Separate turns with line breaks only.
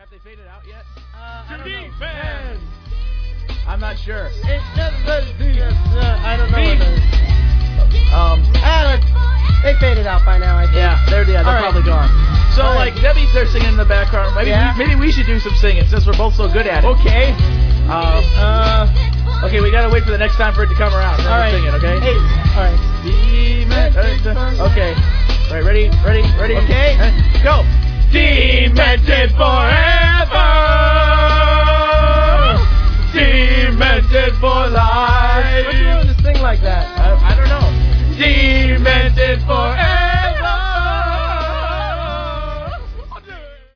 Have they faded out yet?
I don't know.
Defense! I'm not sure.
I don't know. They faded out by now, I think.
Yeah, they're probably gone. So, like, Debbie's there singing in the background. Maybe we should do some singing since we're both so good at it.
Okay.
Okay, we gotta wait for the next time for it to come around. Then we'll sing it, okay?
Hey, alright.
Okay. Alright, ready?
Okay.
Go! Demented forever!